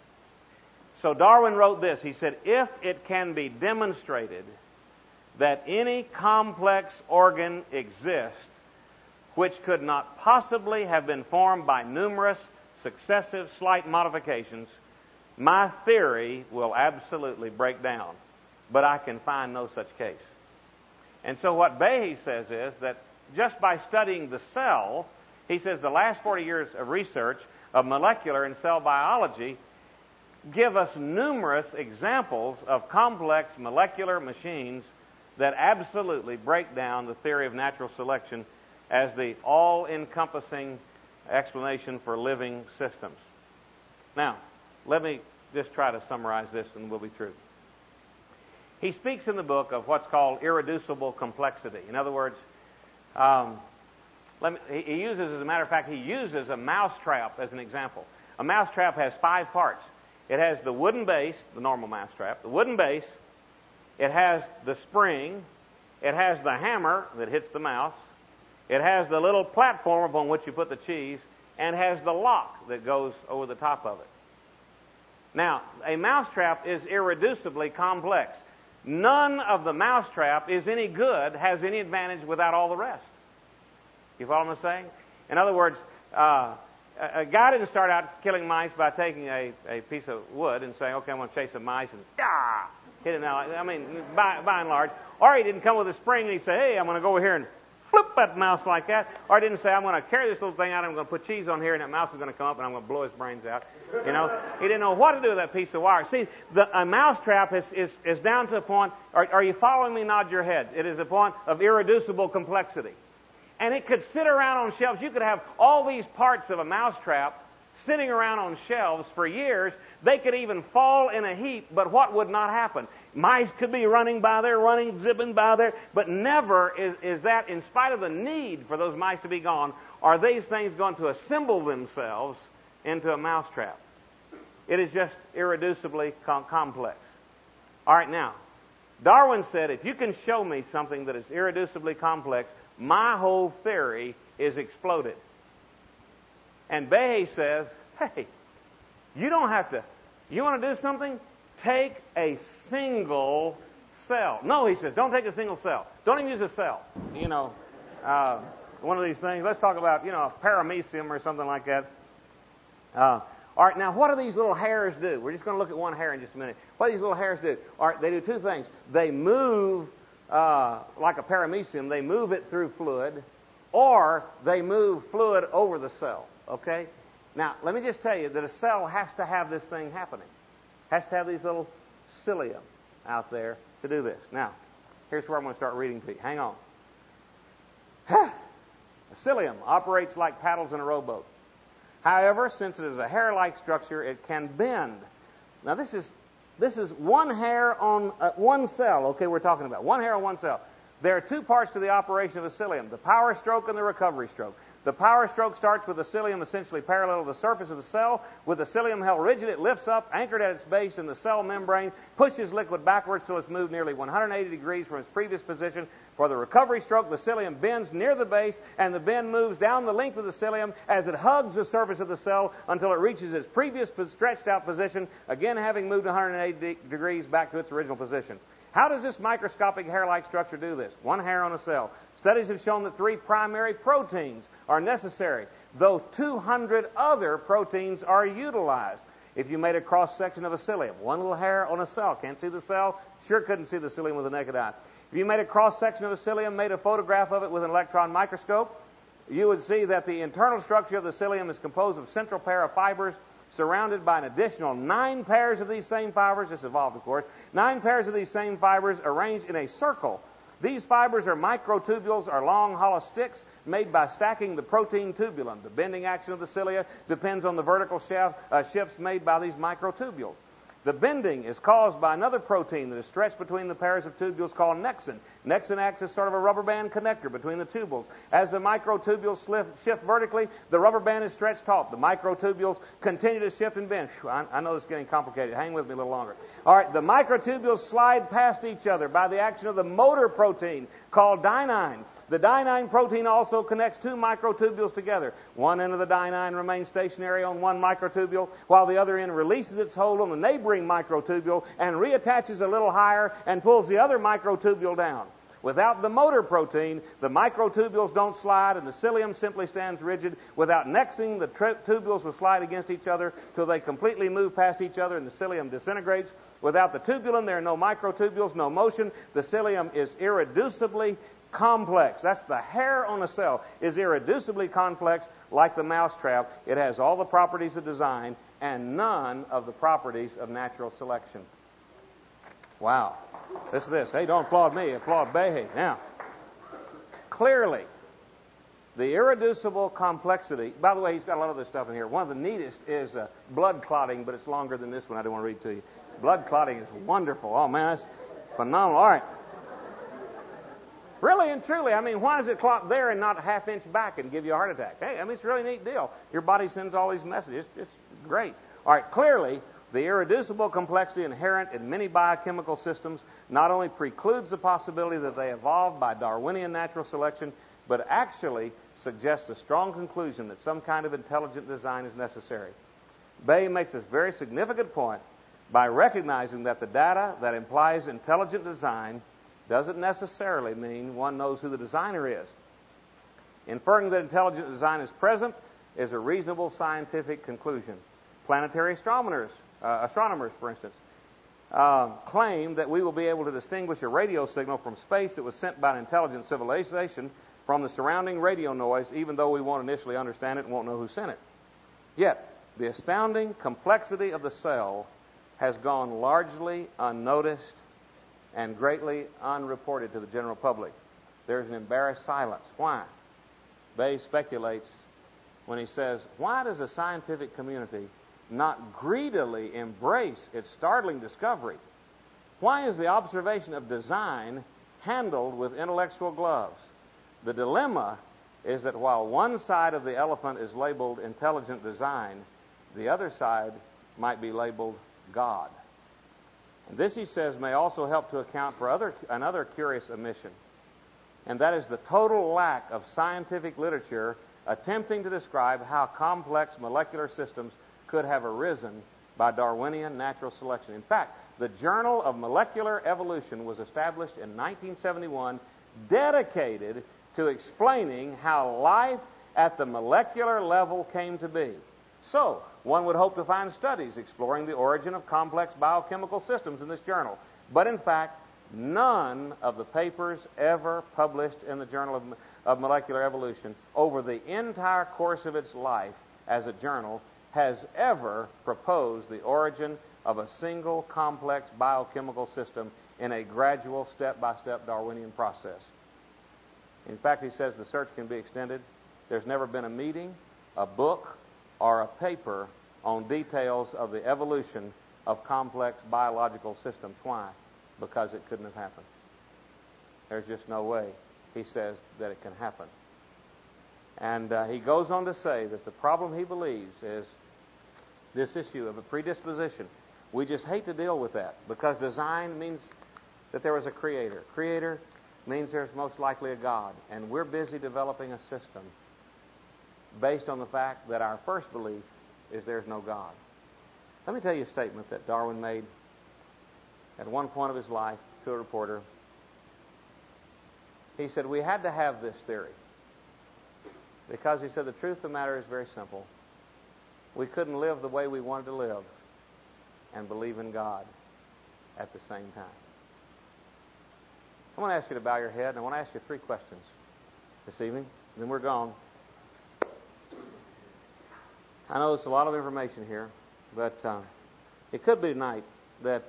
So Darwin wrote this. He said, if it can be demonstrated that any complex organ exists which could not possibly have been formed by numerous successive slight modifications, my theory will absolutely break down, but I can find no such case. And so what Behe says is that just by studying the cell, he says the last 40 years of research of molecular and cell biology give us numerous examples of complex molecular machines that absolutely break down the theory of natural selection as the all-encompassing explanation for living systems. Now, let me just try to summarize this and we'll be through. He speaks in the book of what's called irreducible complexity. In other words, he uses, as a matter of fact, he uses a mousetrap as an example. A mousetrap has 5 parts. It has the wooden base, the normal mousetrap, the wooden base, it has the spring, it has the hammer that hits the mouse, it has the little platform upon which you put the cheese, and has the lock that goes over the top of it. Now, a mousetrap is irreducibly complex. none of the mousetrap is any good, has any advantage without all the rest. You follow what I'm saying? In other words, a guy didn't start out killing mice by taking a piece of wood and saying, okay, I'm going to chase some mice and hit it now. I mean, by and large. Or he didn't come with a spring and he said, hey, I'm going to go over here and flip that mouse like that. Or he didn't say, I'm going to carry this little thing out, I'm going to put cheese on here, and that mouse is going to come up and I'm going to blow his brains out. You know, he didn't know what to do with that piece of wire. See, a mousetrap is down to a point, are you following me? Nod your head. It is a point of irreducible complexity. And it could sit around on shelves. You could have all these parts of a mousetrap sitting around on shelves for years. They could even fall in a heap, but what would not happen? Mice could be running by there, zipping by there, but never is that, in spite of the need for those mice to be gone, are these things going to assemble themselves into a mousetrap. It is just irreducibly complex. All right, now, Darwin said, if you can show me something that is irreducibly complex, my whole theory is exploded. And Behe says, hey, you don't have to. You want to do something? Take a single cell. No, he says, don't take a single cell. Don't even use a cell. You know, one of these things. Let's talk about, a paramecium or something like that. All right, now what do these little hairs do? We're just going to look at one hair in just a minute. What do these little hairs do? All right, they do two things. They move like a paramecium. They move it through fluid, or they move fluid over the cell. Okay? Now, let me just tell you that a cell has to have this thing happening. Has to have these little cilia out there to do this. Now, here's where I'm going to start reading to you. Hang on. A cilium operates like paddles in a rowboat. However, since it is a hair-like structure, it can bend. Now, this is one hair on one cell, okay, we're talking about. One hair on one cell. There are two parts to the operation of a cilium, the power stroke and the recovery stroke. The power stroke starts with the cilium essentially parallel to the surface of the cell. With the cilium held rigid, it lifts up, anchored at its base in the cell membrane, pushes liquid backwards till it's moved nearly 180 degrees from its previous position. For the recovery stroke, the cilium bends near the base, and the bend moves down the length of the cilium as it hugs the surface of the cell until it reaches its previous stretched out position, again having moved 180 degrees back to its original position. How does this microscopic hair-like structure do this? One hair on a cell. Studies have shown that 3 primary proteins are necessary, though 200 other proteins are utilized. If you made a cross-section of a cilium, one little hair on a cell, can't see the cell, sure couldn't see the cilium with the naked eye. If you made a cross-section of a cilium, made a photograph of it with an electron microscope, you would see that the internal structure of the cilium is composed of central pair of fibers surrounded by an additional 9 pairs of these same fibers. This evolved, of course. 9 pairs of these same fibers arranged in a circle. These fibers are microtubules, or long hollow sticks made by stacking the protein tubulin. The bending action of the cilia depends on the vertical shifts made by these microtubules. The bending is caused by another protein that is stretched between the pairs of tubules called nexin. Nexin acts as sort of a rubber band connector between the tubules. As the microtubules shift vertically, the rubber band is stretched taut. The microtubules continue to shift and bend. I know this is getting complicated. Hang with me a little longer. All right, the microtubules slide past each other by the action of the motor protein called dynein. The dynein protein also connects 2 microtubules together. One end of the dynein remains stationary on one microtubule, while the other end releases its hold on the neighboring microtubule and reattaches a little higher and pulls the other microtubule down. Without the motor protein, the microtubules don't slide and the cilium simply stands rigid. Without nexing, the tubules will slide against each other till they completely move past each other and the cilium disintegrates. Without the tubulin, there are no microtubules, no motion. The cilium is irreducibly complex. That's the hair on a cell is irreducibly complex like the mousetrap. It has all the properties of design and none of the properties of natural selection. Wow. Listen to this. Hey, don't applaud me. Applaud Behe. Now, clearly, the irreducible complexity. By the way, he's got a lot of this stuff in here. One of the neatest is blood clotting, but it's longer than this one. I don't want to read to you. Blood clotting is wonderful. Oh, man, that's phenomenal. All right. Really and truly, I mean, why does it clot there and not a half inch back and give you a heart attack? Hey, I mean, it's a really neat deal. Your body sends all these messages. It's great. All right, clearly, the irreducible complexity inherent in many biochemical systems not only precludes the possibility that they evolved by Darwinian natural selection, but actually suggests a strong conclusion that some kind of intelligent design is necessary. Behe makes this very significant point. by recognizing that the data that implies intelligent design doesn't necessarily mean one knows who the designer is. Inferring that intelligent design is present is a reasonable scientific conclusion. Planetary astronomers, for instance, claim that we will be able to distinguish a radio signal from space that was sent by an intelligent civilization from the surrounding radio noise, even though we won't initially understand it and won't know who sent it. Yet, the astounding complexity of the cell has gone largely unnoticed and greatly unreported to the general public. There's an embarrassed silence. Why? Bay speculates when he says, why does the scientific community not greedily embrace its startling discovery? Why is the observation of design handled with intellectual gloves? The dilemma is that while one side of the elephant is labeled intelligent design, the other side might be labeled God. And this, he says, may also help to account for another curious omission, and that is the total lack of scientific literature attempting to describe how complex molecular systems could have arisen by Darwinian natural selection. In fact, the Journal of Molecular Evolution was established in 1971, dedicated to explaining how life at the molecular level came to be. So, one would hope to find studies exploring the origin of complex biochemical systems in this journal. But in fact, none of the papers ever published in the Journal of Molecular Evolution over the entire course of its life as a journal has ever proposed the origin of a single complex biochemical system in a gradual, step-by-step Darwinian process. In fact, he says the search can be extended. There's never been a meeting, a book, or a paper on details of the evolution of complex biological systems. Why? Because it couldn't have happened. There's just no way, he says, that it can happen. And he goes on to say that the problem, he believes, is this issue of a predisposition. We just hate to deal with that because design means that there was a creator. Creator means there's most likely a God. And we're busy developing a system based on the fact that our first belief is there's no God. Let me tell you a statement that Darwin made at one point of his life to a reporter. He said, we had to have this theory because, he said, the truth of the matter is very simple. We couldn't live the way we wanted to live and believe in God at the same time. I want to ask you to bow your head, and I want to ask you 3 questions this evening, then we're gone. I know there's a lot of information here, but it could be tonight that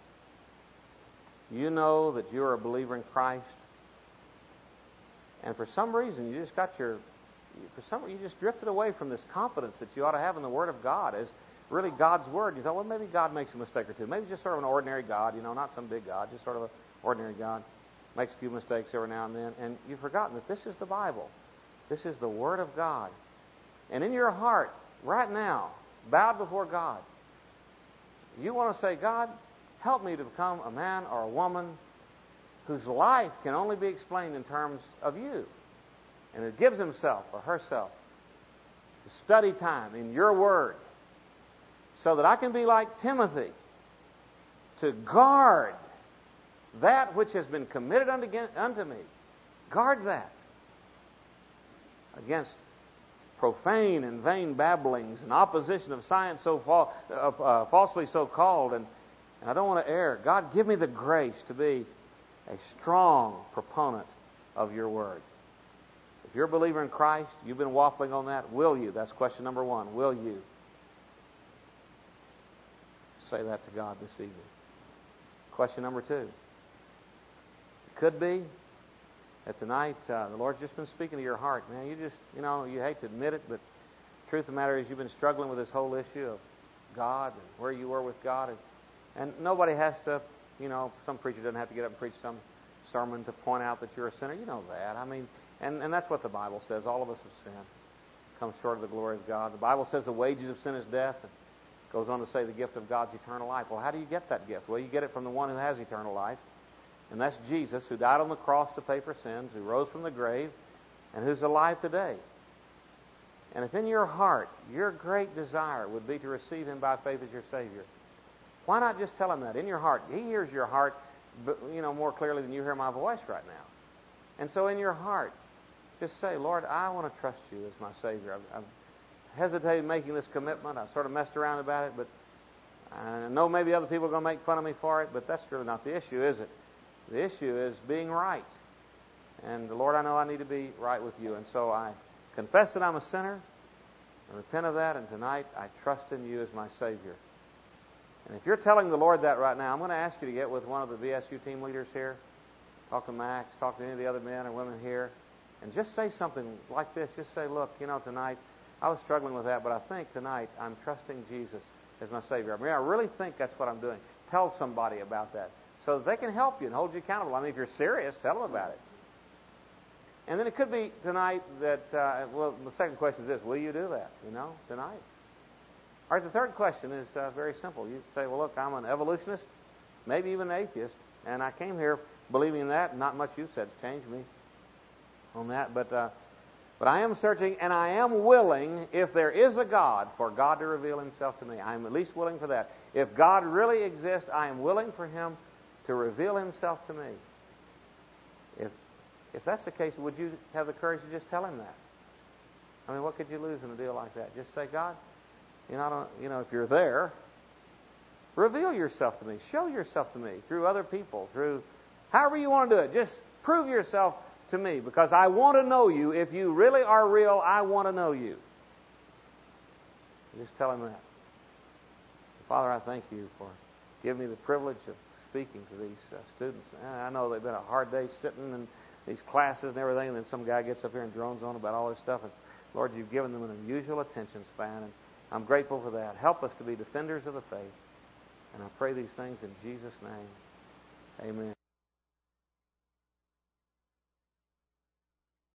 you know that you're a believer in Christ, and for some reason you just drifted away from this confidence that you ought to have in the Word of God as really God's Word. You thought, well, maybe God makes a mistake or two. Maybe just sort of an ordinary God, not some big God, just sort of an ordinary God. Makes a few mistakes every now and then, and you've forgotten that this is the Bible. This is the Word of God. And in your heart, right now, bowed before God, you want to say, God, help me to become a man or a woman whose life can only be explained in terms of you. And it gives himself or herself to study time in your Word so that I can be like Timothy, to guard that which has been committed unto me. Guard that against profane and vain babblings and opposition of science falsely so called, and I don't want to err. God, give me the grace to be a strong proponent of your Word. If you're a believer in Christ, you've been waffling on that, will you? That's question number 1. Will you say that to God this evening? Question number 2. It could be that tonight the Lord's just been speaking to your heart. Man, you hate to admit it, but the truth of the matter is you've been struggling with this whole issue of God and where you were with God. And nobody has to, some preacher doesn't have to get up and preach some sermon to point out that you're a sinner. You know that. I mean, and that's what the Bible says. All of us have sinned. Come short of the glory of God. The Bible says the wages of sin is death. And goes on to say the gift of God's eternal life. Well, how do you get that gift? Well, you get it from the one who has eternal life. And that's Jesus, who died on the cross to pay for sins, who rose from the grave, and who's alive today. And if in your heart your great desire would be to receive him by faith as your Savior, Why not just tell Him that in your heart? He hears your heart, more clearly than you hear my voice right now. And so in your heart, just say, Lord, I want to trust you as my Savior. I've hesitated making this commitment. I've sort of messed around about it, but I know maybe other people are going to make fun of me for it, but that's really not the issue, is it? The issue is being right. And Lord, I know I need to be right with you. And so I confess that I'm a sinner. I repent of that, and tonight I trust in you as my Savior. And if you're telling the Lord that right now, I'm going to ask you to get with one of the VSU team leaders here. Talk to Max, talk to any of the other men or women here, and just say something like this. Just say, look, tonight I was struggling with that, but I think tonight I'm trusting Jesus as my Savior. I really think that's what I'm doing. Tell somebody about that so that they can help you and hold you accountable. If you're serious, tell them about it. And then it could be tonight that, the second question is this: will you do that, tonight? All right, the third question is very simple. You say, well, look, I'm an evolutionist, maybe even an atheist, and I came here believing in that, and not much you said has changed me on that, but I am searching, and I am willing, if there is a God, for God to reveal Himself to me. I am at least willing for that. If God really exists, I am willing for Him to reveal Himself to me. If that's the case, would you have the courage to just tell Him that? What could you lose in a deal like that? Just say, God, if you're there, reveal yourself to me. Show yourself to me through other people, through however you want to do it. Just prove yourself to me, because I want to know you. If you really are real, I want to know you. Just tell Him that. Father, I thank you for giving me the privilege of speaking to these students. I know they've been a hard day sitting in these classes and everything, and then some guy gets up here and drones on about all this stuff. And Lord, you've given them an unusual attention span, and I'm grateful for that. Help us to be defenders of the faith. And I pray these things in Jesus' name. Amen.